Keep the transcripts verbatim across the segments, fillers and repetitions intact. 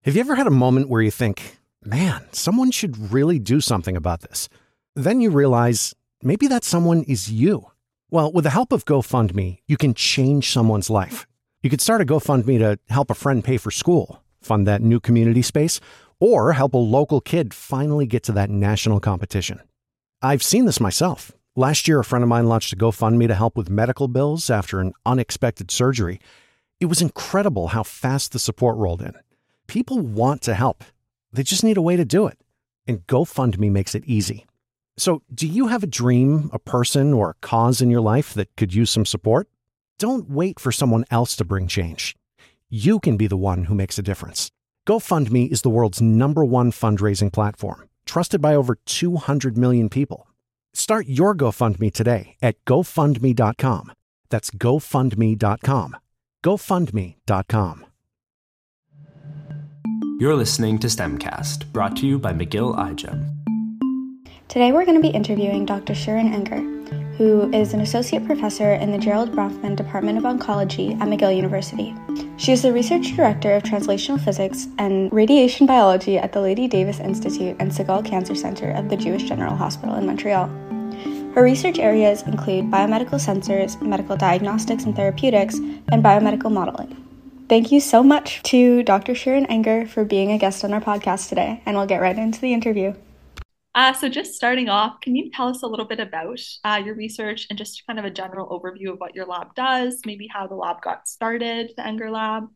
Have you ever had a moment where you think, man, someone should really do something about this? Then you realize maybe that someone is you. Well, with the help of GoFundMe, you can change someone's life. You could start a GoFundMe to help a friend pay for school, fund that new community space, or help a local kid finally get to that national competition. I've seen this myself. Last year, a friend of mine launched a GoFundMe to help with medical bills after an unexpected surgery. It was incredible how fast the support rolled in. People want to help. They just need a way to do it. And GoFundMe makes it easy. So, do you have a dream, a person, or a cause in your life that could use some support? Don't wait for someone else to bring change. You can be the one who makes a difference. GoFundMe is the world's number one fundraising platform, trusted by over two hundred million people. Start your GoFundMe today at go fund me dot com. That's go fund me dot com. go fund me dot com. You're listening to STEMcast, brought to you by McGill iGEM. Today we're going to be interviewing Doctor Shirin Enger, who is an associate professor in the Gerald Bronfman Department of Oncology at McGill University. She is the research director of translational physics and radiation biology at the Lady Davis Institute and Segal Cancer Center of the Jewish General Hospital in Montreal. Her research areas include biomedical sensors, medical diagnostics and therapeutics, and biomedical modeling. Thank you so much to Doctor Shirin Enger for being a guest on our podcast today, and we'll get right into the interview. Uh, so just starting off, can you tell us a little bit about uh, your research and just kind of a general overview of what your lab does, maybe how the lab got started, the Enger Lab?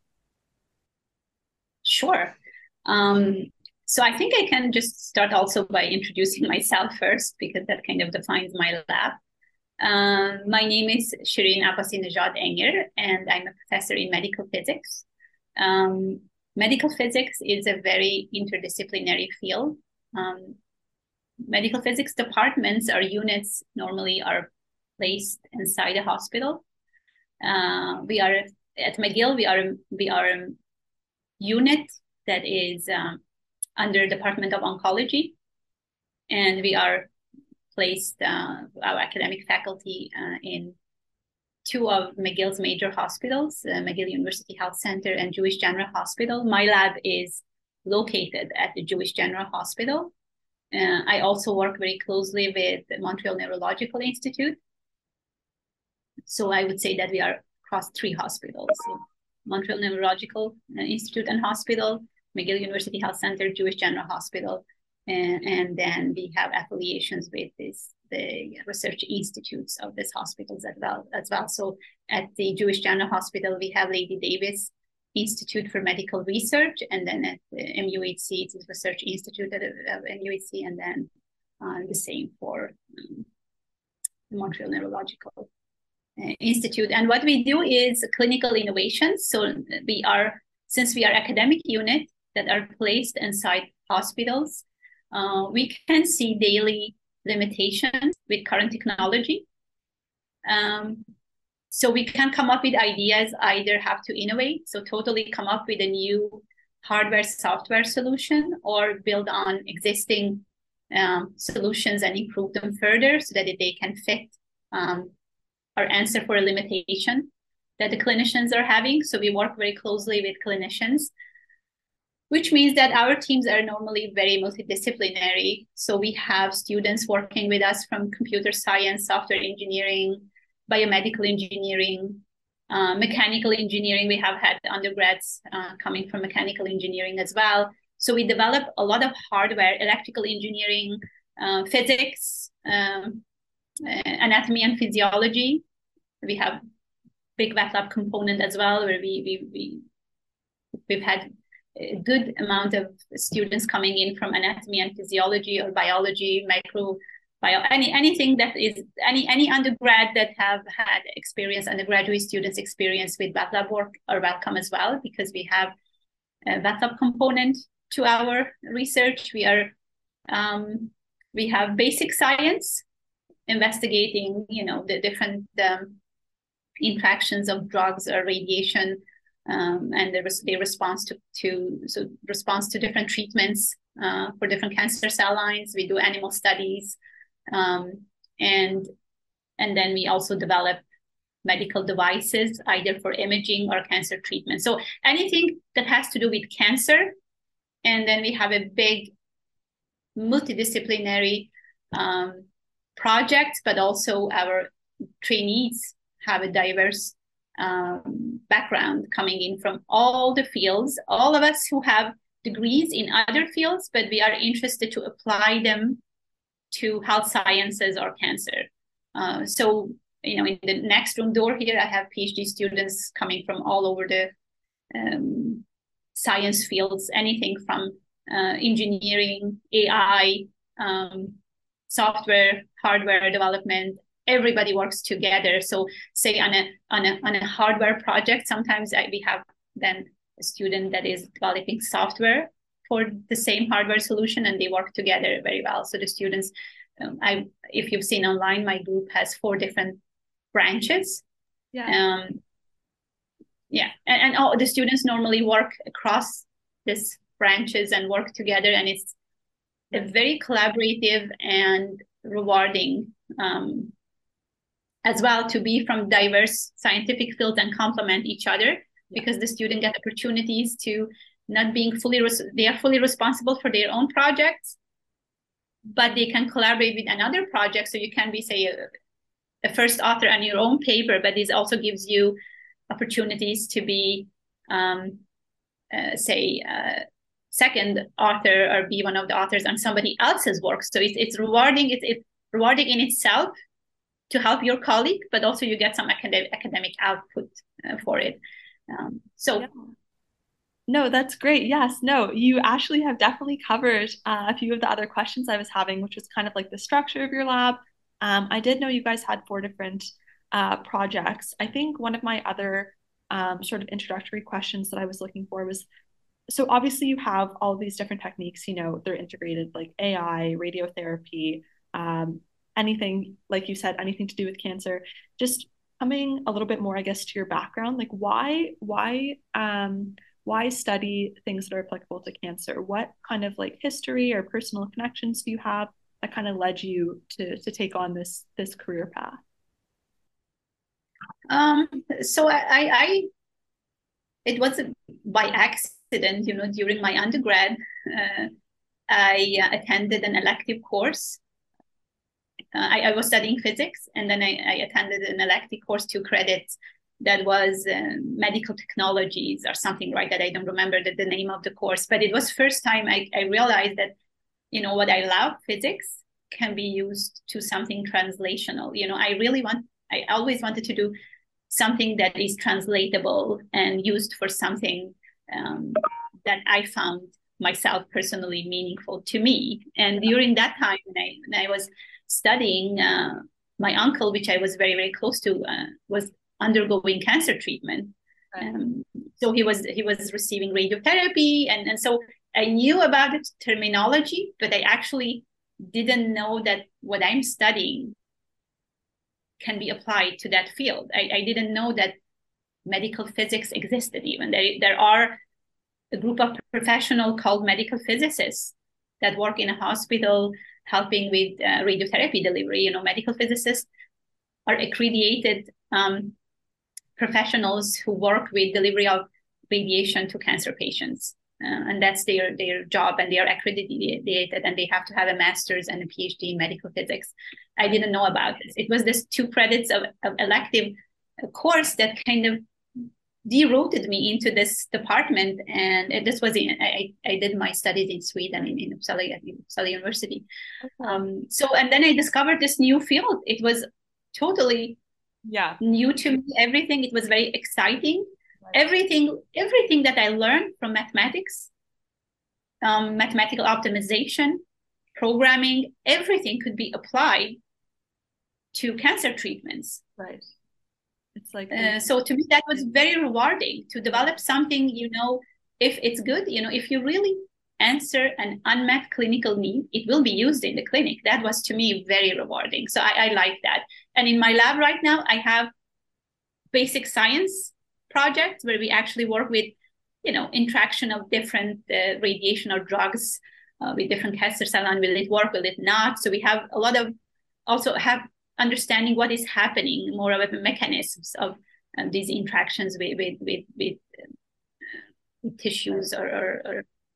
Sure. Um, so I think I can just start also by introducing myself first, because that kind of defines my lab. Um, my name is Shirin Abbasi-Nejad Enger, and I'm a professor in medical physics. Um, medical physics is a very interdisciplinary field. Um, Medical physics departments or units normally are placed inside a hospital. Uh, we are at McGill. We are we are a unit that is um, under Department of Oncology, and we are placed uh, our academic faculty uh, in two of McGill's major hospitals, uh, McGill University Health Center and Jewish General Hospital. My lab is located at the Jewish General Hospital. Uh, I also work very closely with the Montreal Neurological Institute. So I would say that we are across three hospitals. So Montreal Neurological Institute and Hospital, McGill University Health Center, Jewish General Hospital, and, and then we have affiliations with this, the research institutes of these hospitals as well, as well. So at the Jewish General Hospital, we have Lady Davis Institute for Medical Research, and then at the M U H C, it's the Research Institute at M U H C, and then uh, the same for um, the Montreal Neurological uh, Institute. And what we do is clinical innovations. So we are, since we are academic unit that are placed inside hospitals, uh, we can see daily limitations with current technology. Um, So we can come up with ideas, either have to innovate, so totally come up with a new hardware, software solution, or build on existing um, solutions and improve them further so that they can fit um, or answer for a limitation that the clinicians are having. So we work very closely with clinicians, which means that our teams are normally very multidisciplinary. So we have students working with us from computer science, software engineering, biomedical engineering, uh, mechanical engineering. We have had undergrads uh, coming from mechanical engineering as well. So we develop a lot of hardware, electrical engineering, uh, physics, um, anatomy and physiology. We have big wet lab component as well, where we, we, we, we've had a good amount of students coming in from anatomy and physiology or biology, micro, Bio, any anything that is any any undergrad that have had experience, undergraduate students experience with wet lab work are welcome as well, because we have a wet lab component to our research. We are um, we have basic science, investigating you know the different um, interactions of drugs or radiation, um, and the the response to to so response to different treatments uh, for different cancer cell lines. We do animal studies. Um, and and then we also develop medical devices, either for imaging or cancer treatment. So anything that has to do with cancer And then we have a big multidisciplinary um, project, but also our trainees have a diverse um, background coming in from all the fields. All of us who have degrees in other fields, but we are interested to apply them to health sciences or cancer. Uh, so, you know, in the next room door here, I have PhD students coming from all over the um, science fields, anything from uh, engineering, A I, um, software, hardware development. Everybody works together. So, say on a on a on a hardware project, sometimes I, we have then a student that is developing software for the same hardware solution, and they work together very well. So the students, um, I if you've seen online, my group has four different branches. Yeah. Um, yeah, and, and all the students normally work across these branches and work together, and it's a very collaborative and rewarding um, as well to be from diverse scientific fields and complement each other, because the student get opportunities to not being fully, res- they are fully responsible for their own projects, but they can collaborate with another project. So you can be, say, a, a first author on your own paper, but this also gives you opportunities to be, um, uh, say, uh, second author or be one of the authors on somebody else's work. So it's it's rewarding. It's, it's rewarding in itself to help your colleague, but also you get some academic academic output uh, for it. Um, so. Yeah. No, that's great. Yes, no, you actually have definitely covered uh, a few of the other questions I was having, which was kind of like the structure of your lab. Um, I did know you guys had four different uh, projects. I think one of my other um, sort of introductory questions that I was looking for was, so obviously you have all of these different techniques, you know, they're integrated like A I, radiotherapy, um, anything, like you said, anything to do with cancer. Just coming a little bit more, I guess, to your background, like why, why, um, why study things that are applicable to cancer? What kind of like history or personal connections do you have that kind of led you to to take on this this career path? Um, so I, I, I it was by accident, you know, during my undergrad, uh, I uh, attended an elective course. Uh, I, I was studying physics, and then I, I attended an elective course, two credits, that was uh, medical technologies or something like that. I don't remember the, the name of the course, but it was first time I, I realized that, you know, what I love, physics, can be used to something translational. You know, I really want, I always wanted to do something that is translatable and used for something um, that I found myself personally meaningful to me. And during that time, when I, when I was studying, uh, my uncle, which I was very, very close to, uh, was undergoing cancer treatment. Right. Um, so he was he was receiving radiotherapy, and, and so I knew about the terminology, but I actually didn't know that what I'm studying can be applied to that field. I, I didn't know that medical physics existed even. There, there are a group of professionals called medical physicists that work in a hospital helping with uh, radiotherapy delivery. You know, medical physicists are accredited um, professionals who work with delivery of radiation to cancer patients. Uh, and that's their, their job, and they are accredited, and they have to have a master's and a PhD in medical physics. I didn't know about this. It was this two credits of, of elective course that kind of de-rooted me into this department. And this was, in, I, I did my studies in Sweden, in, in Uppsala, Uppsala University. Okay. Um, so, and then I discovered this new field. It was totally yeah new to me. Everything, it was very exciting. Right. Everything, everything that I learned from mathematics, um, mathematical optimization, programming, everything could be applied to cancer treatments. Right. It's like uh, so to me that was very rewarding to develop something. You know, if it's good, you know, if you really answer an unmet clinical need, it will be used in the clinic. That was to me very rewarding. So I, I like that. And in my lab right now, I have basic science projects where we actually work with, you know, interaction of different uh, radiation or drugs uh, with different cancer cells, and will it work, will it not? So we have a lot of, also have understanding what is happening, more of the mechanisms of uh, these interactions with with with, with, uh, with tissues or, or, or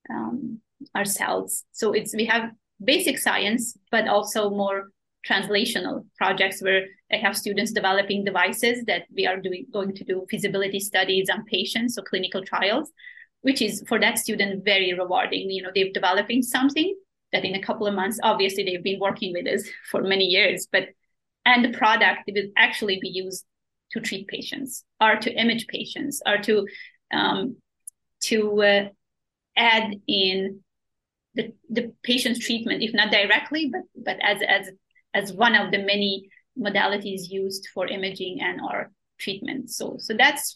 um, ourselves. So it's we have basic science, but also more translational projects where I have students developing devices that we are doing going to do feasibility studies on patients, so clinical trials, which is for that student very rewarding. You know, they're developing something that in a couple of months, obviously they've been working with us for many years, but and the product will actually be used to treat patients or to image patients or to um, to uh, add in the, the patient's treatment, if not directly, but but as as as one of the many modalities used for imaging and or treatment. So so that's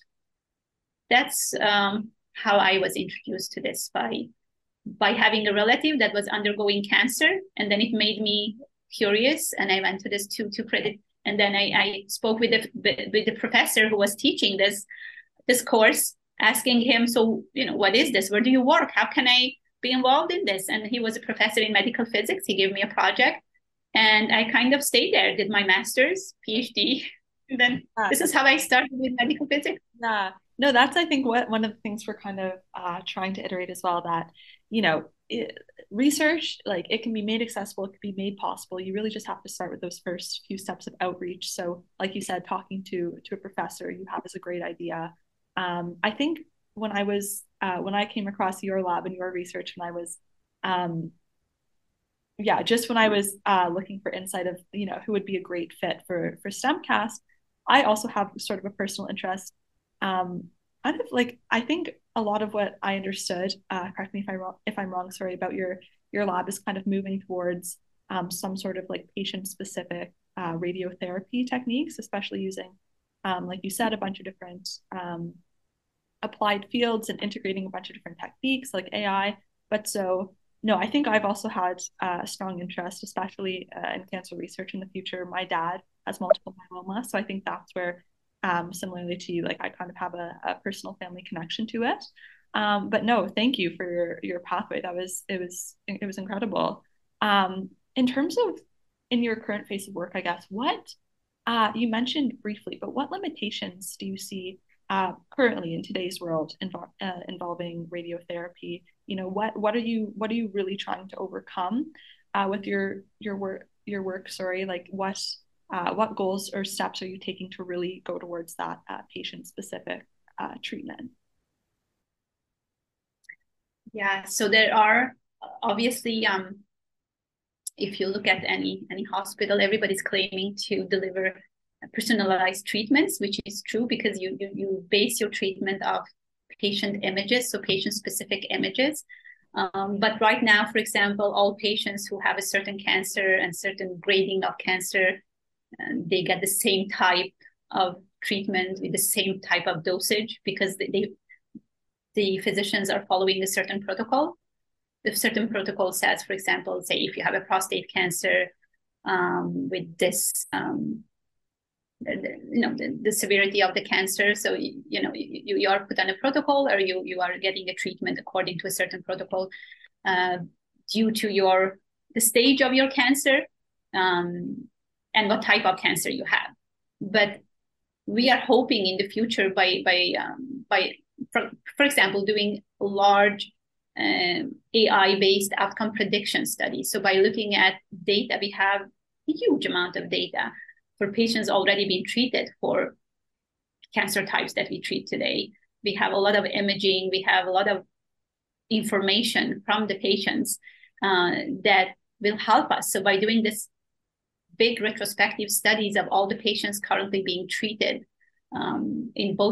that's um, how I was introduced to this by by having a relative that was undergoing cancer, and then it made me curious, and I went to this two two credit, and then I, I spoke with the with the professor who was teaching this this course, asking him, so you know, what is this? Where do you work? How can I be involved in this? And he was a professor in medical physics. He gave me a project, and I kind of stayed there, did my master's, PhD, and then yeah. This is how I started with medical physics. Yeah. No, that's, I think, what one of the things we're kind of uh, trying to iterate as well, that, you know, it, research, like it can be made accessible, it can be made possible. You really just have to start with those first few steps of outreach. So like you said, talking to, to a professor you have is a great idea. Um, I think when I was, uh, when I came across your lab and your research, when I was, um, yeah, just when I was uh, looking for insight of, you know, who would be a great fit for, for STEMcast, I also have sort of a personal interest. Um, kind of like, I think a lot of what I understood, uh, correct me if I'm wrong, if I'm wrong, sorry, about your your lab is kind of moving towards um, some sort of like patient-specific uh, radiotherapy techniques, especially using, um, like you said, a bunch of different um, applied fields and integrating a bunch of different techniques like A I. But so, no, I think I've also had uh, a strong interest, especially uh, in cancer research in the future. My dad has multiple myeloma, so I think that's where Um, similarly to you, like I kind of have a, a personal family connection to it. Um, but no, thank you for your your pathway. That was it was it was incredible. Um, in terms of in your current phase of work, I guess, what uh, you mentioned briefly, but what limitations do you see uh, currently in today's world invo- uh, involving radiotherapy? You know, what what are you what are you really trying to overcome uh, with your your work your work? Sorry, like what Uh, what goals or steps are you taking to really go towards that uh, patient-specific uh, treatment? Yeah, so there are obviously, um, if you look at any any hospital, everybody's claiming to deliver personalized treatments, which is true because you you, you base your treatment off patient images, so patient-specific images. Um, but right now, for example, all patients who have a certain cancer and certain grading of cancer, and they get the same type of treatment with the same type of dosage because they, they the physicians are following a certain protocol. The certain protocol says, for example, say if you have a prostate cancer um, with this, um, the, the, you know, the, the severity of the cancer. So you, you know you, you are put on a protocol, or you you are getting a treatment according to a certain protocol uh, due to your the stage of your cancer. Um, and what type of cancer you have. But we are hoping in the future by, by, um, by for, for example, doing large uh, A I-based outcome prediction studies. So by looking at data, we have a huge amount of data for patients already being treated for cancer types that we treat today. We have a lot of imaging, we have a lot of information from the patients uh, that will help us. So by doing this big retrospective studies of all the patients currently being treated um, in both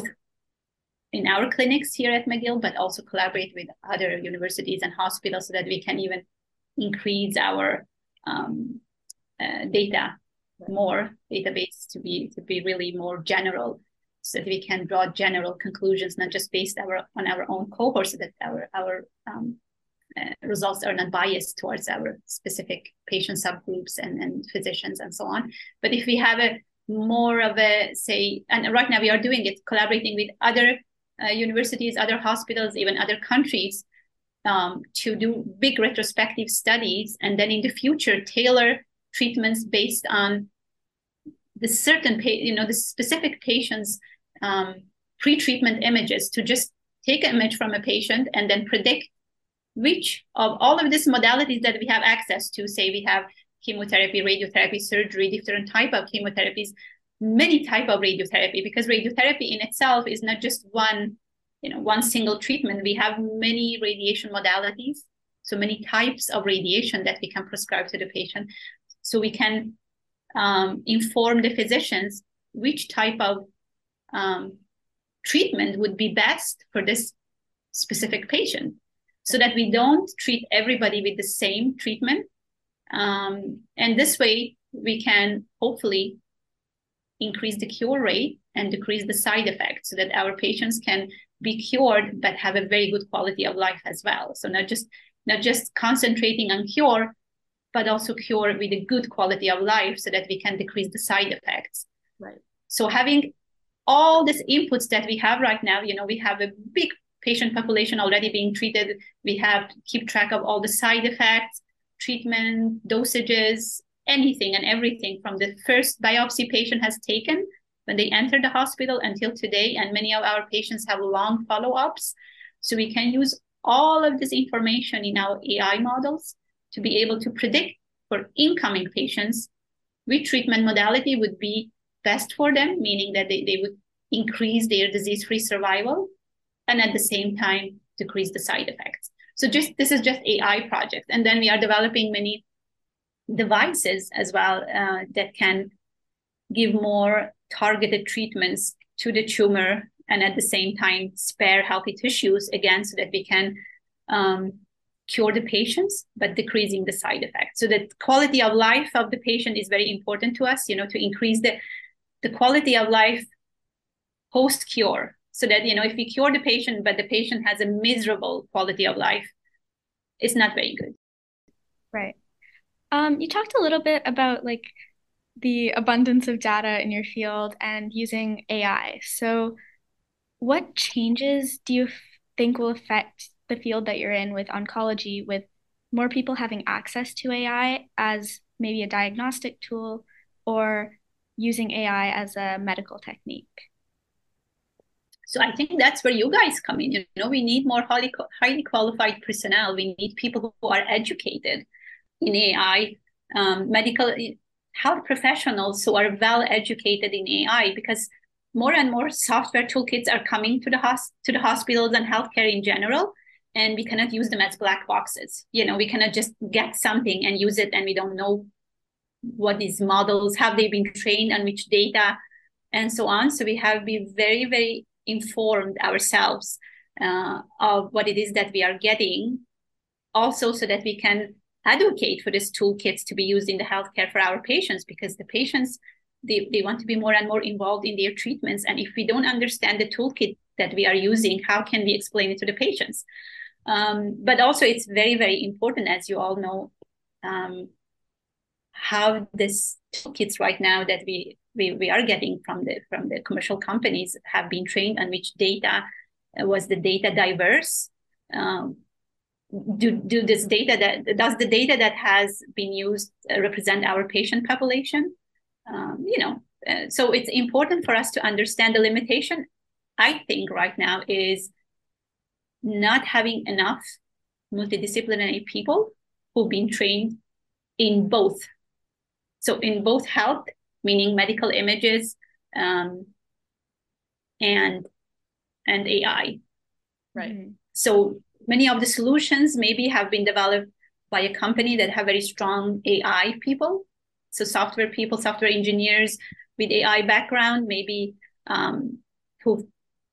in our clinics here at McGill, but also collaborate with other universities and hospitals so that we can even increase our um, uh, data more database to be to be really more general, so that we can draw general conclusions, not just based our on our own cohorts, so that our our um, Uh, results are not biased towards our specific patient subgroups and, and physicians and so on. But if we have a more of a, say, and right now we are doing it, collaborating with other uh, universities, other hospitals, even other countries, um, to do big retrospective studies, and then in the future tailor treatments based on the certain, pa- you know, the specific patient's um, pre-treatment images, to just take an image from a patient and then predict which of all of these modalities that we have access to, say we have chemotherapy, radiotherapy, surgery, different type of chemotherapies, many type of radiotherapy, because radiotherapy in itself is not just one, you know, one single treatment. We have many radiation modalities, so many types of radiation that we can prescribe to the patient. So we can um, inform the physicians which type of um, treatment would be best for this specific patient, so that we don't treat everybody with the same treatment. Um, and this way we can hopefully increase the cure rate and decrease the side effects, so that our patients can be cured but have a very good quality of life as well. So not just not just concentrating on cure, but also cure with a good quality of life, so that we can decrease the side effects. Right. So having all these inputs that we have right now, you know, we have a big patient population already being treated. We have to keep track of all the side effects, treatment, dosages, anything and everything from the first biopsy patient has taken when they enter the hospital until today. And many of our patients have long follow-ups. So we can use all of this information in our A I models to be able to predict for incoming patients which treatment modality would be best for them, meaning that they, they would increase their disease-free survival and at the same time decrease the side effects. So just this is just A I project. And then we are developing many devices as well uh, that can give more targeted treatments to the tumor and at the same time spare healthy tissues, again, so that we can um, cure the patients, but decreasing the side effects. So the quality of life of the patient is very important to us, you know, to increase the, the quality of life post-cure. So that, you know, if we cure the patient, but the patient has a miserable quality of life, it's not very good. Right. Um, you talked a little bit about like the abundance of data in your field and using A I. So what changes do you f- think will affect the field that you're in with oncology, with more people having access to A I as maybe a diagnostic tool or using A I as a medical technique? So I think that's where you guys come in. You know, we need more highly, highly qualified personnel. We need people who are educated in A I, um, medical health professionals who are well educated in A I, because more and more software toolkits are coming to the hos- to the hospitals and healthcare in general, and we cannot use them as black boxes. You know, we cannot just get something and use it, and we don't know what these models, have they been trained on which data, and so on. So we have to be very, very informed ourselves uh, of what it is that we are getting, also so that we can advocate for these toolkits to be used in the healthcare for our patients, because the patients, they, they want to be more and more involved in their treatments. And if we don't understand the toolkit that we are using, how can we explain it to the patients? Um, but also it's very, very important, as you all know, um, how this toolkits right now that we, we we are getting from the from the commercial companies have been trained on which data was the data diverse. Um, do do this data that does the data that has been used uh, represent our patient population? Um, you know, uh, so it's important for us to understand the limitation. I think right now is not having enough multidisciplinary people who've been trained in both. So in both health, meaning medical images, um, and and A I. Right. Mm-hmm. So many of the solutions maybe have been developed by a company that have very strong A I people. So software people, software engineers with A I background, maybe um, who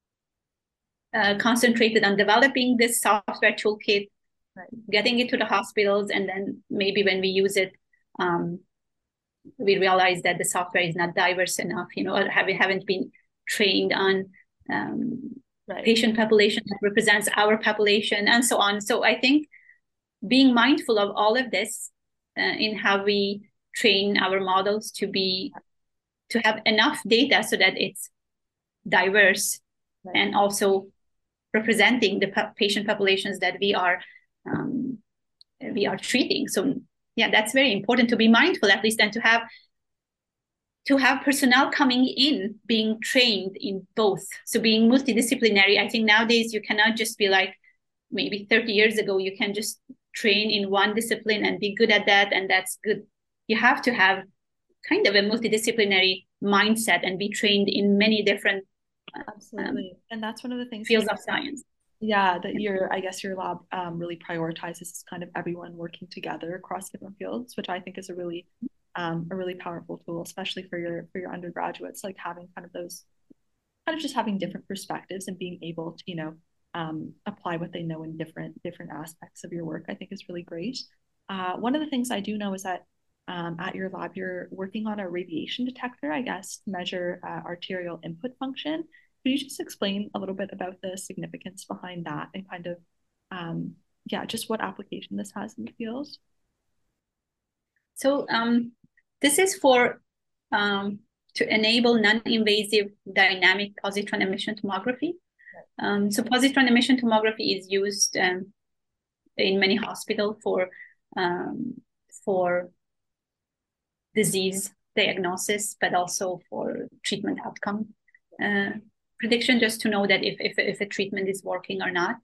uh, concentrated on developing this software toolkit, right, getting it to the hospitals, and then maybe when we use it, um, we realize that the software is not diverse enough, you know, or have, haven't been trained on um, right. patient population that represents our population, and so on. So I think being mindful of all of this uh, in how we train our models to be, to have enough data so that it's diverse, right, and also representing the pa- patient populations that we are um, we are treating. So yeah, that's very important to be mindful, at least, and to have to have personnel coming in being trained in both. So being multidisciplinary. I think nowadays you cannot just be like, maybe thirty years ago, you can just train in one discipline and be good at that, and that's good. You have to have kind of a multidisciplinary mindset and be trained in many different Absolutely. Um, and that's one of the things fields of science. Yeah, that your, I guess your lab um, really prioritizes is kind of everyone working together across different fields, which I think is a really, um, a really powerful tool, especially for your for your undergraduates, like having kind of those, kind of just having different perspectives and being able to, you know, um, apply what they know in different different aspects of your work, I think is really great. Uh, one of the things I do know is that um, at your lab, you're working on a radiation detector, I guess, to measure uh, arterial input function. Could you just explain a little bit about the significance behind that and kind of, um, yeah, just what application this has in the field? So um, this is for um, to enable non-invasive dynamic positron emission tomography. Um, so positron emission tomography is used um, in many hospitals for um, for disease diagnosis, but also for treatment outcome uh, prediction, just to know that if, if, if a treatment is working or not.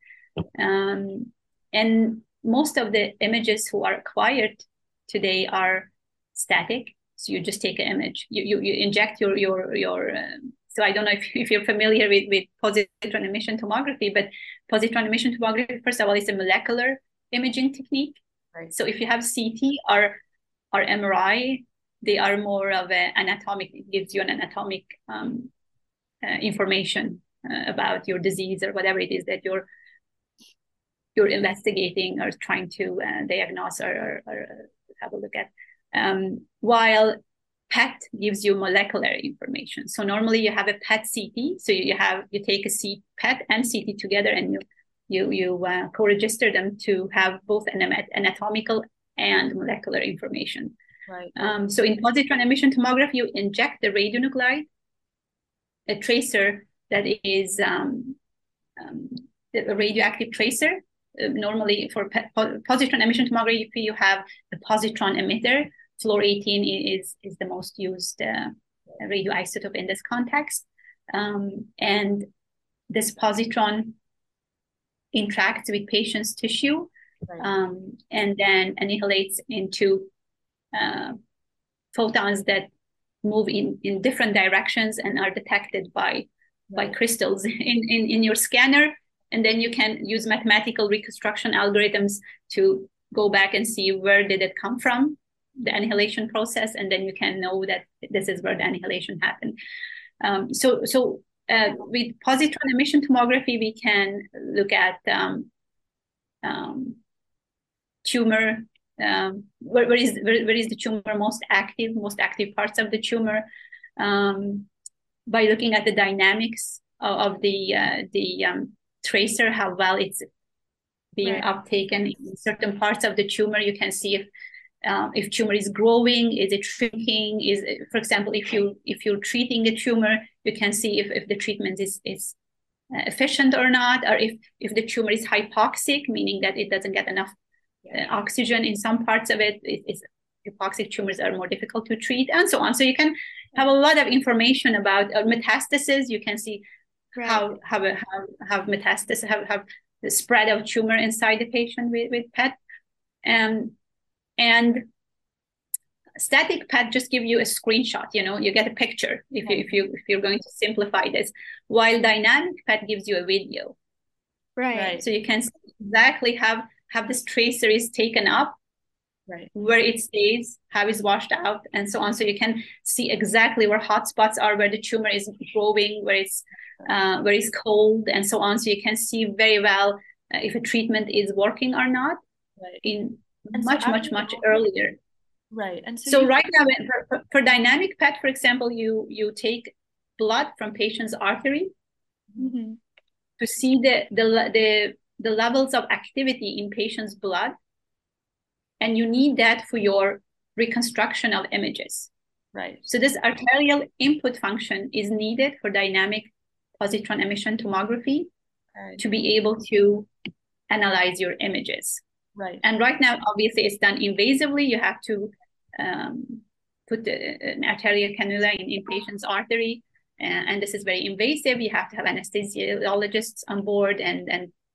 Um, and most of the images who are acquired today are static. So you just take an image, you, you, you inject your, your, your um, so I don't know if, if you're familiar with, with positron emission tomography, but positron emission tomography, first of all, is a molecular imaging technique. Right. So if you have C T or, or M R I, they are more of an anatomic, it gives you an anatomic um, uh, information uh, about your disease or whatever it is that you're you're investigating or trying to uh, diagnose or, or, or have a look at. Um, while P E T gives you molecular information. So normally you have a P E T C T. So you have you take a C, P E T and C T together, and you you you uh, co-register them to have both an anatomical and molecular information. Right. Um, so in positron emission tomography, you inject the radionuclide, a tracer that is um, um, a radioactive tracer. Uh, normally for po positron emission tomography, you have the positron emitter. Fluor eighteen is, is the most used uh, radioisotope in this context. Um, and this positron interacts with patient's tissue, right. um, and then annihilates into uh, photons that move in, in different directions and are detected by, right. by crystals in, in, in your scanner. And then you can use mathematical reconstruction algorithms to go back and see where did it come from, the annihilation process, and then you can know that this is where the annihilation happened. Um, so so uh, with positron emission tomography, we can look at um, um, tumor, um, where, where, is, where, where is the tumor most active, most active parts of the tumor, um, by looking at the dynamics of, of the, uh, the um, tracer, how well it's being right. uptaken in certain parts of the tumor. You can see if Um, if tumor is growing, is it shrinking? Is it, for example, if you if you're treating a tumor, you can see if, if the treatment is is uh, efficient or not, or if if the tumor is hypoxic, meaning that it doesn't get enough uh, oxygen in some parts of it. it it's, hypoxic tumors are more difficult to treat, and so on. So you can have a lot of information about uh, metastasis. You can see right. how how how have metastasis have have the spread of tumor inside the patient with with P E T. Um, And static P E T just give you a screenshot, you know, you get a picture if you if you if you're going to simplify this, while dynamic P E T gives you a video. Right. right. So you can exactly have have this tracer is taken up, right, where it stays, how it's washed out, and so on. So you can see exactly where hot spots are, where the tumor is growing, where it's uh, where it's cold, and so on. So you can see very well uh, if a treatment is working or not. Right. In And much, so much, much earlier. Right. And so, so you... right now, for, for dynamic P E T, for example, you, you take blood from patient's artery mm-hmm. to see the, the, the, the levels of activity in patient's blood. And you need that for your reconstruction of images. Right. So this arterial input function is needed for dynamic positron emission tomography right. to be able to analyze your images. Right. And right now, obviously, it's done invasively. You have to um, put the, an arterial cannula in, in patient's artery. Uh, and this is very invasive. You have to have anesthesiologists on board and, and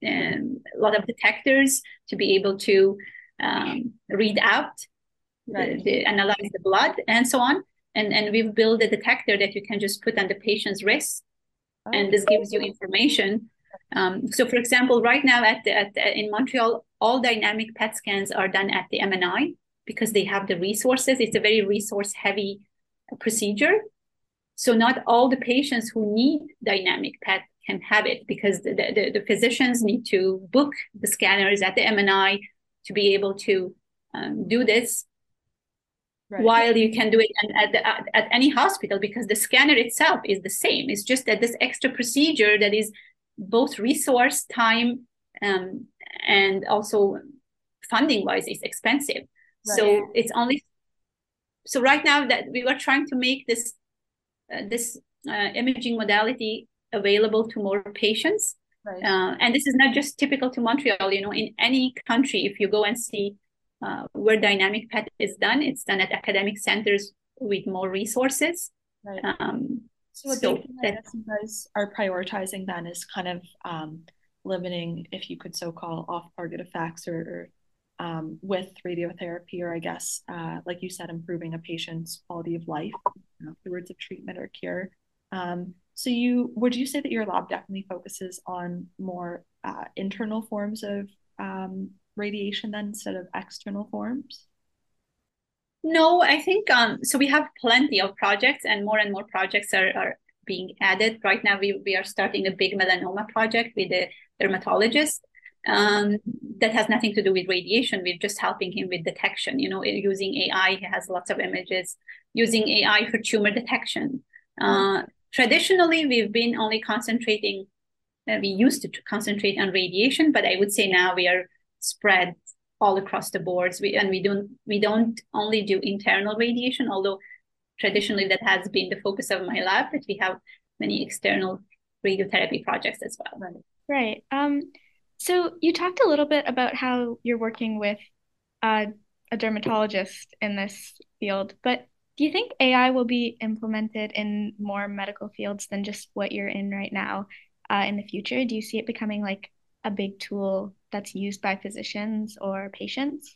um, a lot of detectors to be able to um, read out, right. the, the, analyze the blood, and so on. And, and we've built a detector that you can just put on the patient's wrist, oh. and this gives you information. Um, so, for example, right now at, the, at the, in Montreal, all dynamic P E T scans are done at the M N I because they have the resources. It's a very resource-heavy procedure. So not all the patients who need dynamic P E T can have it because the, the, the physicians need to book the scanners at the M N I to be able to um, do this. Right. While you can do it at, the, at, at any hospital because the scanner itself is the same. It's just that this extra procedure that is both resource, time, um, and also funding-wise is expensive. Right. So it's only, so right now that we were trying to make this, uh, this uh, imaging modality available to more patients. Right. Uh, and this is not just typical to Montreal, you know, in any country, if you go and see uh, where dynamic P E T is done, it's done at academic centers with more resources. Right. Um, so a so big thing that, I guess you guys are prioritizing then is kind of um, limiting, if you could so call, off-target effects or, or um, with radiotherapy, or I guess, uh, like you said, improving a patient's quality of life afterwards of treatment or cure. Um, So you, would you say that your lab definitely focuses on more uh, internal forms of um, radiation then instead of external forms? No, I think, um, so we have plenty of projects and more and more projects are, are being added. Right now, we, we are starting a big melanoma project with a dermatologist um, that has nothing to do with radiation. We're just helping him with detection, you know, using A I. He has lots of images, using A I for tumor detection. Uh, Traditionally, we've been only concentrating, uh, we used to concentrate on radiation, but I would say now we are spread all across the boards. We, and we don't, we don't only do internal radiation, although traditionally that has been the focus of my lab, but we have many external radiotherapy projects as well. Right. Right. Um, so you talked a little bit about how you're working with uh, a dermatologist in this field, but do you think A I will be implemented in more medical fields than just what you're in right now uh, in the future? Do you see it becoming like a big tool that's used by physicians or patients?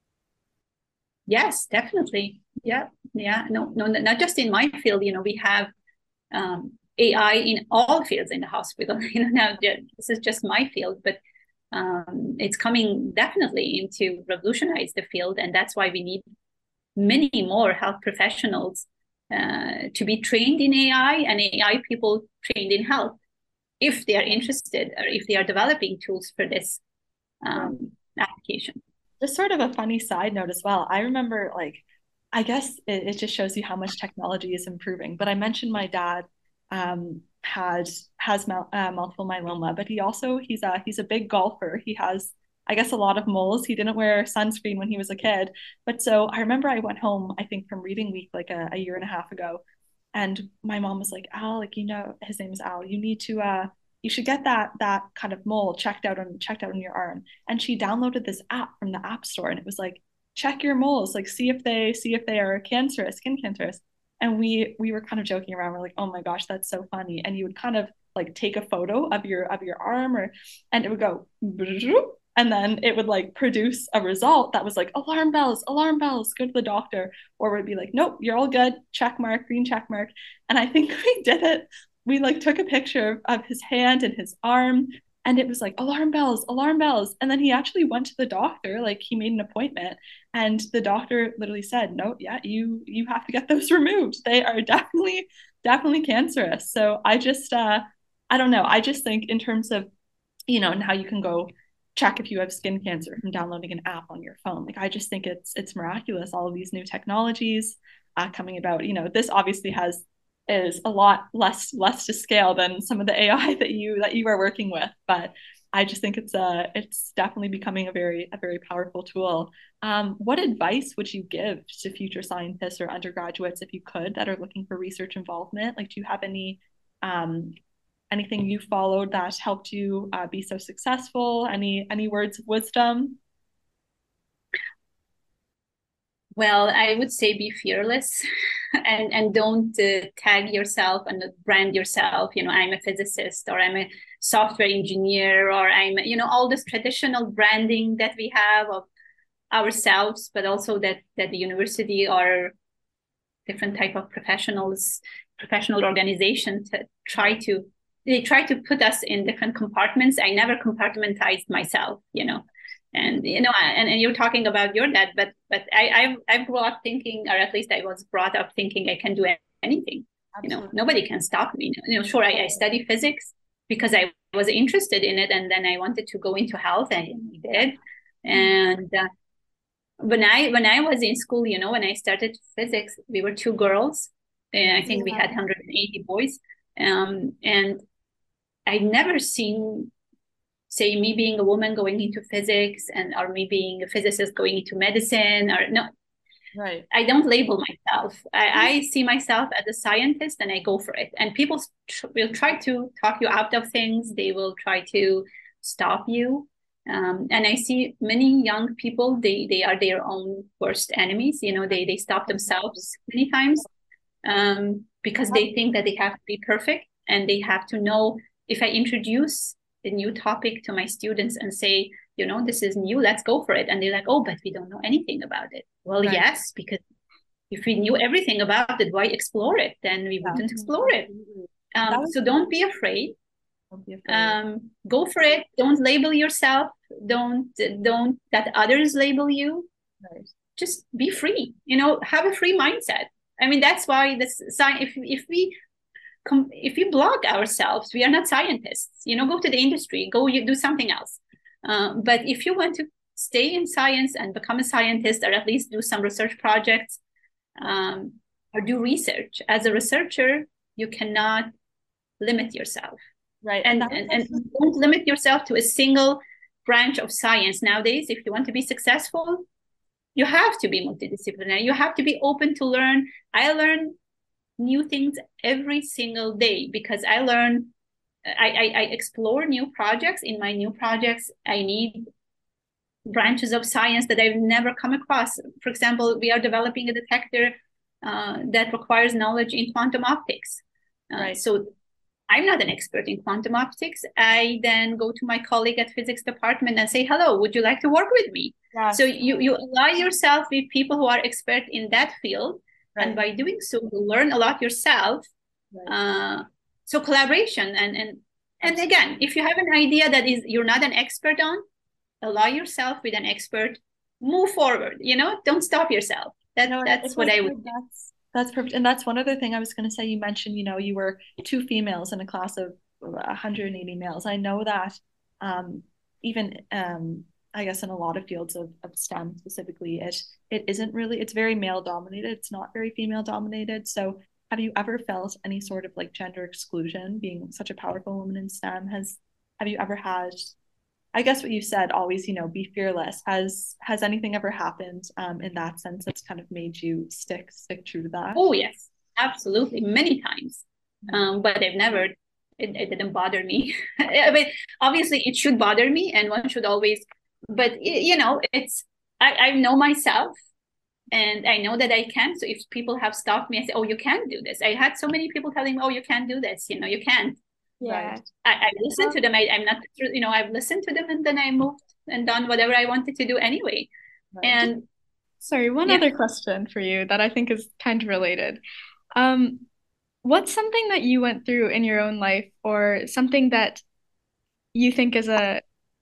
Yes, definitely. Yeah, yeah. No, no, not just in my field. You know, we have um, A I in all fields in the hospital. You know, now this is just my field, but um, it's coming definitely in to revolutionize the field, and that's why we need many more health professionals uh, to be trained in A I and A I people trained in health if they are interested or if they are developing tools for this um, application. Just sort of a funny side note as well. I remember, like, I guess it, it just shows you how much technology is improving. But I mentioned my dad um, had has mul- uh, multiple myeloma, but he also he's a he's a big golfer. He has, I guess, a lot of moles. He didn't wear sunscreen when he was a kid. But so I remember I went home, I think from reading week like a, a year and a half ago. And my mom was like, Al, like, you know, his name is Al, you need to, uh, you should get that, that kind of mole checked out on, checked out on your arm. And she downloaded this app from the app store and it was like, check your moles, like see if they, see if they are cancerous, skin cancerous. And we, we were kind of joking around. We're like, oh my gosh, that's so funny. And you would kind of like take a photo of your, of your arm or, and it would go, and then it would like produce a result that was like alarm bells, alarm bells, go to the doctor, or it would be like, nope, you're all good, check mark, green check mark. And I think we did it. We like took a picture of his hand and his arm, and it was like alarm bells, alarm bells. And then he actually went to the doctor, like he made an appointment, and the doctor literally said, no, yeah, you you have to get those removed. They are definitely, definitely cancerous. So I just, uh, I don't know. I just think in terms of, you know, and how you can go check if you have skin cancer from downloading an app on your phone. Like, I just think it's it's miraculous, all of these new technologies uh, coming about. You know, this obviously has is a lot less less to scale than some of the A I that you that you are working with, but I just think it's a it's definitely becoming a very a very powerful tool. Um, what advice would you give to future scientists or undergraduates, if you could, that are looking for research involvement? Like, do you have any um, anything you followed that helped you uh, be so successful? Any any words of wisdom? Well, I would say be fearless and, and don't uh, tag yourself and brand yourself. You know, I'm a physicist or I'm a software engineer or I'm, you know, all this traditional branding that we have of ourselves, but also that, that the university or different type of professionals, professional organizations try to, they try to put us in different compartments. I never compartmentalized myself, you know. And you know, and, and you're talking about your dad, but but I I I grew up thinking, or at least I was brought up thinking I can do anything. Absolutely. You know, nobody can stop me. You know, sure, I, I study physics because I was interested in it, and then I wanted to go into health, and I did. And uh, when I when I was in school, you know, when I started physics, we were two girls, and I think yeah. we had one hundred eighty boys, um, and I'd never seen, say, me being a woman going into physics and or me being a physicist going into medicine or no. Right. I don't label myself. I, I see myself as a scientist and I go for it. And people tr- will try to talk you out of things. They will try to stop you. Um, and I see many young people, they, they are their own worst enemies. You know, they, they stop themselves many times um, because they think that they have to be perfect and they have to know if I introduce a new topic to my students and say, you know, this is new, let's go for it. And they're like, oh, but we don't know anything about it. Well, right. Yes, because if we knew everything about it, why explore it? Then we wouldn't explore it. Um, so don't be afraid. Don't be afraid. Um, go for it. Don't label yourself. Don't, don't let others label you. Right. Just be free, you know, have a free mindset. I mean, that's why this sign, if, if we, if we block ourselves, we are not scientists, you know, go to the industry, go you do something else. Uh, but if you want to stay in science and become a scientist, or at least do some research projects um, or do research, as a researcher, you cannot limit yourself. Right. And, and, and don't limit yourself to a single branch of science. Nowadays, if you want to be successful, you have to be multidisciplinary. You have to be open to learn. I learn new things every single day because I learn, I, I, I explore new projects. In my new projects, I need branches of science that I've never come across. For example, we are developing a detector uh, that requires knowledge in quantum optics. Uh, right. So I'm not an expert in quantum optics. I then go to my colleague at physics department and say, hello, would you like to work with me? Yes. So you, you ally yourself with people who are expert in that field. Right. And by doing so, you learn a lot yourself. Right. Uh, so collaboration. And, and, and again, if you have an idea that is you're not an expert on, ally yourself with an expert, move forward, you know, don't stop yourself. That, no, that's what I would do. That's, that's perfect. And that's one other thing I was going to say. You mentioned, you know, you were two females in a class of one hundred eighty males. I know that um, even, um, I guess in a lot of fields of, of STEM specifically, it it isn't really, it's very male dominated. It's not very female dominated. So have you ever felt any sort of like gender exclusion being such a powerful woman in STEM? Has, have you ever had, I guess what you said, always, you know, be fearless. Has, has anything ever happened um, in that sense that's kind of made you stick, stick true to that? Oh, yes, absolutely. Many times. Um, but I've never, it, it didn't bother me. I mean, obviously it should bother me and one should always, but you know, it's, I, I know myself and I know that I can. So if people have stopped me and say, oh, you can't do this. I had so many people telling me, oh, you can't do this. You know, you can't. Yeah. I, I listened to them. I, I'm not, you know, I've listened to them and then I moved and done whatever I wanted to do anyway. Right. And sorry, one yeah. other question for you that I think is kind of related. Um, what's something that you went through in your own life or something that you think is a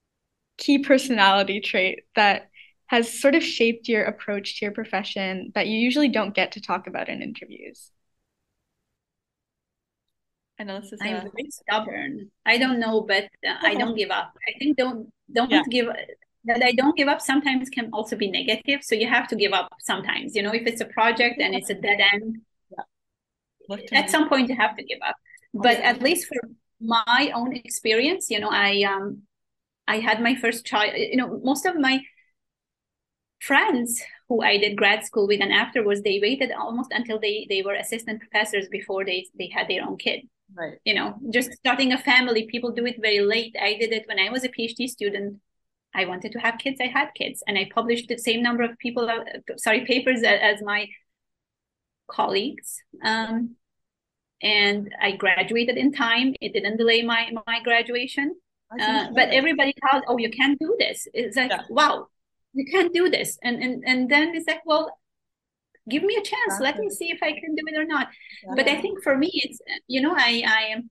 key personality trait that has sort of shaped your approach to your profession that you usually don't get to talk about in interviews? I know this is I'm a... very stubborn. I don't know, but uh, I don't give up. I think don't don't yeah. give that I don't give up sometimes can also be negative. So you have to give up sometimes. You know, if it's a project and it's a dead end, yeah. at some point you have to give up. But okay. at least for my own experience, you know, I um I had my first child. You know, most of my friends who I did grad school with and afterwards, they waited almost until they they were assistant professors before they they had their own kid. Right. You know, just starting a family, people do it very late. I did it when I was a PhD student. I wanted to have kids, I had kids, and I published the same number of people, uh, sorry, papers as, as my colleagues. Um, and I graduated in time. It didn't delay my my graduation. Uh, but everybody tells, oh, you can't do this. It's like, yeah. wow, you can't do this. And and and then it's like, well, give me a chance. Exactly. Let me see if I can do it or not. Yeah. But I think for me, it's, you know, I I am.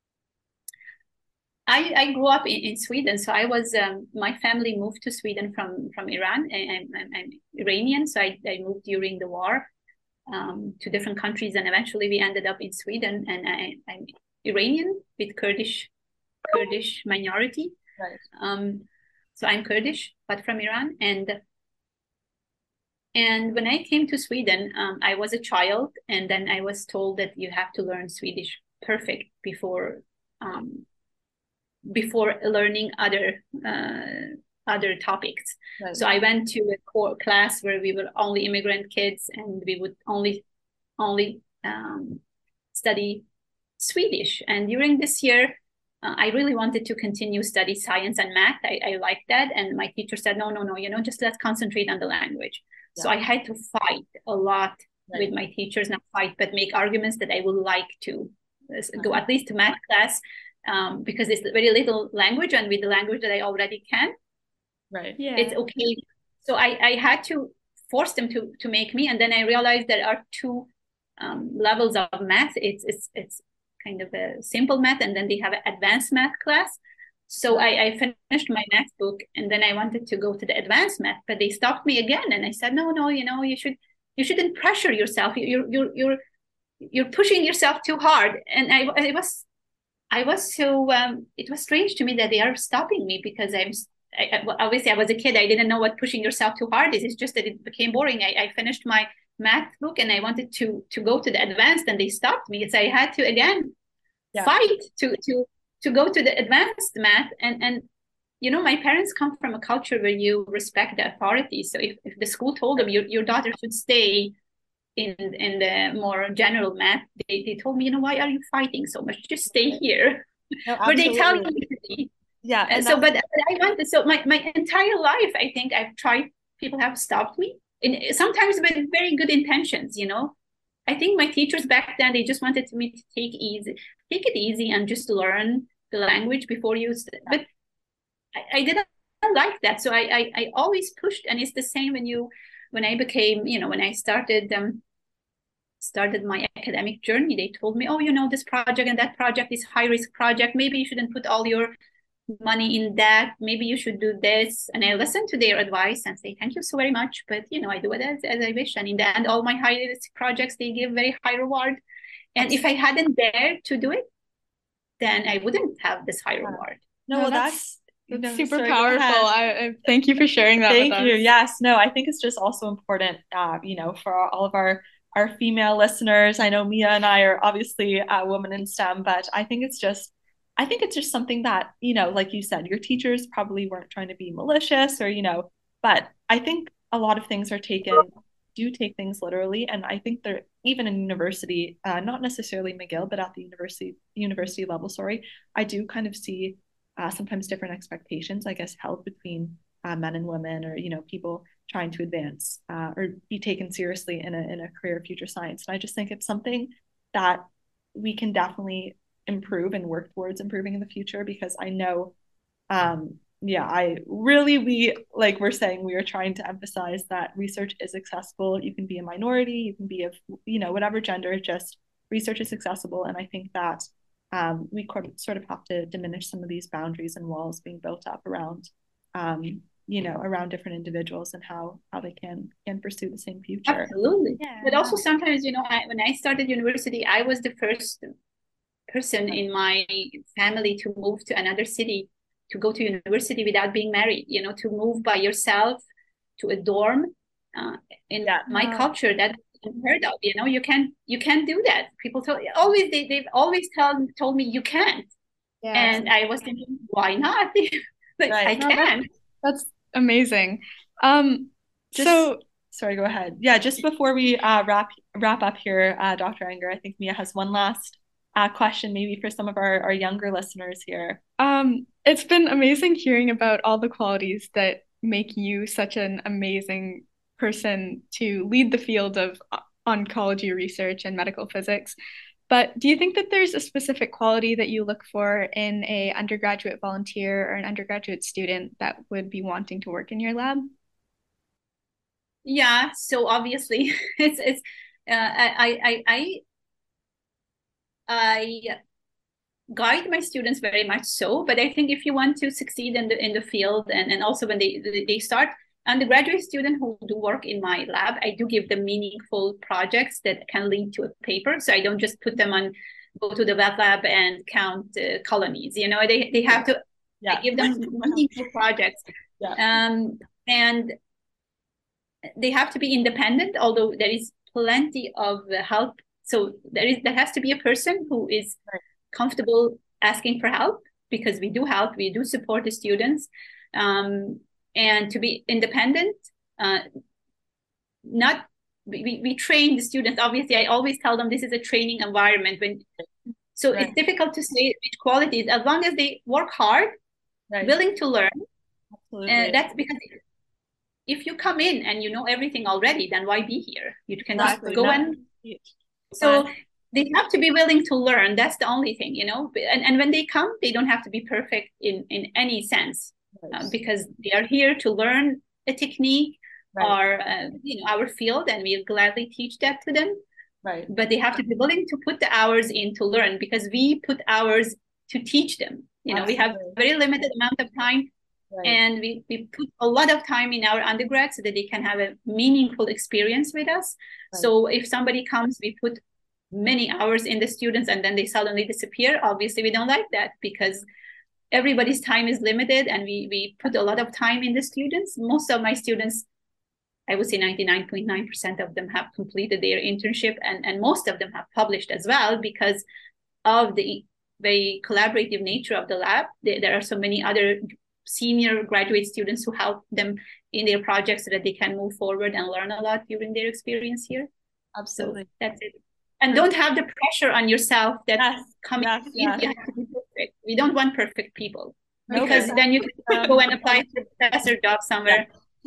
I, I grew up in, in Sweden, so I was um, my family moved to Sweden from from Iran. I, I'm, I'm Iranian, so I, I moved during the war um, to different countries, and eventually we ended up in Sweden. And I, I'm Iranian with Kurdish Kurdish minority. Right. Um, so I'm Kurdish, but from Iran. And and when I came to Sweden, um, I was a child, and then I was told that you have to learn Swedish perfect before. Um, before learning other uh, other topics. Right. So I went to a core class where we were only immigrant kids, and we would only only um, study Swedish. And during this year, uh, I really wanted to continue study science and math. I, I liked that. And my teacher said, no, no, no, you know, just let's concentrate on the language. Yeah. So I had to fight a lot right. with my teachers, not fight, but make arguments that I would like to uh, go at least to math class. Um, because it's very little language, and with the language that I already can, right? Yeah, it's okay. So I, I had to force them to to make me, and then I realized there are two um, levels of math. It's it's it's kind of a simple math, and then they have an advanced math class. So I, I finished my math book, and then I wanted to go to the advanced math, but they stopped me again, and I said, no, no, you know, you should you shouldn't pressure yourself. You're you're you're you're pushing yourself too hard, and I I was. I was so, um, it was strange to me that they are stopping me, because I'm, I, obviously I was a kid. I didn't know what pushing yourself too hard is. It's just that it became boring. I, I finished my math book, and I wanted to to go to the advanced, and they stopped me. So I had to, again, yeah. fight to to to go to the advanced math. And, and, you know, my parents come from a culture where you respect the authorities. So if, if the school told them your, your daughter should stay in in the more general math, they, they told me, you know, why are you fighting so much? Just stay here. No, but they tell me, yeah. And so, but, but I wanted, so my, my entire life, I think I've tried, people have stopped me, and sometimes with very good intentions, you know. I think my teachers back then, they just wanted me to take easy, take it easy and just learn the language before you, but I, I didn't like that. So I, I, I always pushed, and it's the same when you, when I became, you know, when I started um, started my academic journey, they told me, oh, you know, this project and that project is high risk project. Maybe you shouldn't put all your money in that. Maybe you should do this. And I listened to their advice and say, thank you so very much. But, you know, I do it as, as I wish. And in the end, all my high risk projects, they give very high reward. And if I hadn't dared to do it, then I wouldn't have this high reward. No, well, that's, that's super sorry, powerful. I, I thank you for sharing that. Thank with you. us. Yes. No, I think it's just also important, uh, you know, for all of our our female listeners. I know Mia and I are obviously a woman in STEM, but I think it's just, I think it's just something that, you know, like you said, your teachers probably weren't trying to be malicious or, you know, but I think a lot of things are taken, do take things literally. And I think they're even in university, uh, not necessarily McGill, but at the university, university level, sorry, I do kind of see uh, sometimes different expectations, I guess, held between uh, men and women, or, you know, people trying to advance uh, or be taken seriously in a in a career of future science. And I just think it's something that we can definitely improve and work towards improving in the future, because I know, um, yeah, I really, we, like we're saying, we are trying to emphasize that research is accessible. You can be a minority, you can be of, you know, whatever gender, just research is accessible. And I think that um, we sort of have to diminish some of these boundaries and walls being built up around um, you know, around different individuals and how how they can can pursue the same future. Absolutely. Yeah. But also sometimes, you know, I, when I started university, I was the first person in my family to move to another city, to go to university without being married, you know, to move by yourself to a dorm. Uh, in yeah. my wow. culture, that's unheard of. You know, you can't you can't do that. People tell always they they've always tell told me you can't. Yeah. And I was thinking, why not? Like, right. I no, can. That's amazing. Um, just, so sorry, go ahead. Yeah, just before we uh, wrap wrap up here, uh, Doctor Enger, I think Mia has one last uh, question maybe for some of our, our younger listeners here. Um, it's been amazing hearing about all the qualities that make you such an amazing person to lead the field of oncology research and medical physics. But do you think that there's a specific quality that you look for in a undergraduate volunteer or an undergraduate student that would be wanting to work in your lab? Yeah, so obviously it's it's uh, I I I I guide my students very much so, but I think if you want to succeed in the in the field, and, and also when they they start, undergraduate students who do work in my lab, I do give them meaningful projects that can lead to a paper. So I don't just put them on, go to the wet lab and count uh, colonies. You know, they they have to yeah. I give them meaningful projects, yeah. um, and they have to be independent. Although there is plenty of help, so there is there has to be a person who is comfortable asking for help, because we do help, we do support the students, um, and to be independent. Uh, not we, we train the students. Obviously, I always tell them this is a training environment. When so right. It's difficult to say which qualities, as long as they work hard, right. willing to learn. Absolutely. Uh, that's because if you come in and you know everything already, then why be here? You can exactly. just go no. and so. They have to be willing to learn. That's the only thing, you know. And and when they come, they don't have to be perfect in, in any sense, right. uh, because they are here to learn a technique right. or uh, you know, our field, and we'll gladly teach that to them. Right. But they have to be willing to put the hours in to learn, because we put hours to teach them. You know, Absolutely. We have a very limited amount of time, right. and we, we put a lot of time in our undergrad so that they can have a meaningful experience with us. Right. So if somebody comes, we put many hours in the students and then they suddenly disappear. Obviously, we don't like that, because everybody's time is limited, and we we put a lot of time in the students. Most of my students, I would say ninety-nine point nine percent of them have completed their internship, and, and most of them have published as well, because of the very collaborative nature of the lab. There, there are so many other senior graduate students who help them in their projects so that they can move forward and learn a lot during their experience here. Absolutely. So that's it. And don't have the pressure on yourself that yes, coming yes, in, yes. you have to be perfect. We don't want perfect people, because okay. then you can go and apply for a professor job somewhere.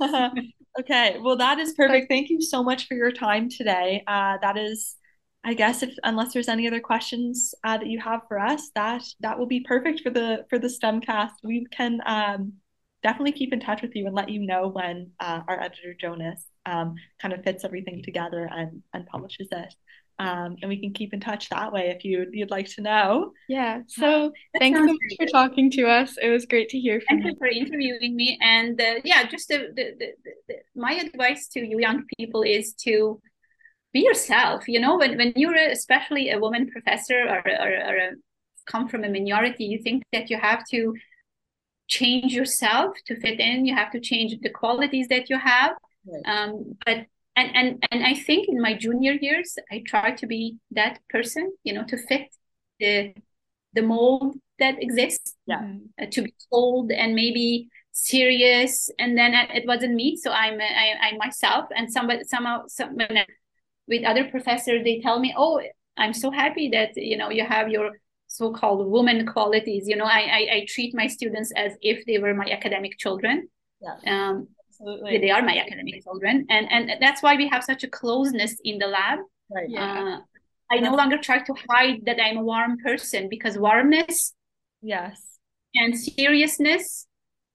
Okay, well, that is perfect. Thank you so much for your time today. Uh, that is, I guess, if unless there's any other questions uh, that you have for us, that that will be perfect for the for the STEMcast. We can um, definitely keep in touch with you and let you know when uh, our editor Jonas um, kind of fits everything together and and publishes it. Um, and we can keep in touch that way if you you'd like to know. Yeah. So that thanks so much good. for talking to us. It was great to hear from Thank you. Thank you for interviewing me. And uh, yeah, just the, the, the, the, my advice to you young people is to be yourself. You know, when when you're a, especially a woman professor, or or, or a, come from a minority, you think that you have to change yourself to fit in. You have to change the qualities that you have. Right. Um, but And, and and I think in my junior years, I tried to be that person, you know, to fit the the mold that exists. Yeah. Uh, to be cold and maybe serious, and then it wasn't me. So I'm I, I'm myself. And somebody somehow some with other professors, they tell me, "Oh, I'm so happy that you know you have your so-called woman qualities." You know, I I, I treat my students as if they were my academic children. Yeah. Um, Absolutely. They are my academic children, and and that's why we have such a closeness in the lab. Right. Yeah. Uh, I no longer try to hide that I'm a warm person, because warmness, yes, and seriousness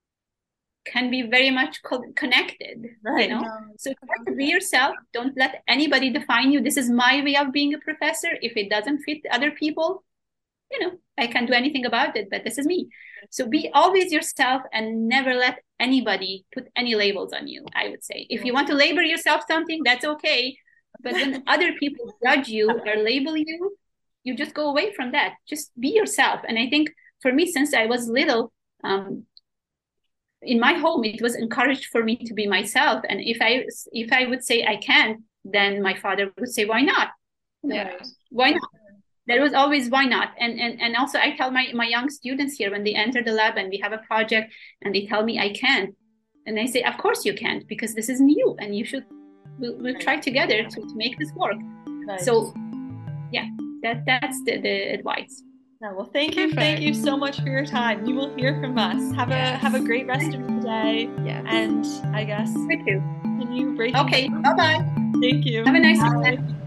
can be very much co- connected. Right. You know? No. So try to be yourself. Don't let anybody define you. This is my way of being a professor. If it doesn't fit other people, you know, I can't do anything about it, but this is me. So be always yourself, and never let anybody put any labels on you, I would say. If you want to label yourself something, that's okay. But when other people judge you or label you, you just go away from that. Just be yourself. And I think for me, since I was little, um, in my home, it was encouraged for me to be myself. And if I if I would say I can't, then my father would say, why not? Yeah. Why not? There was always why not. And and and also I tell my, my young students here, when they enter the lab and we have a project and they tell me I can't. And I say, of course you can't, because this is new and you should, we'll, we'll try together to, to make this work. Nice. So yeah, that that's the, the advice. No, well, thank you, Perfect. thank you so much for your time. You will hear from us. Have yes. a have a great rest of the day. Yes. And I guess me too. Can you break? Okay. Bye bye. Thank you. Have a nice day. day.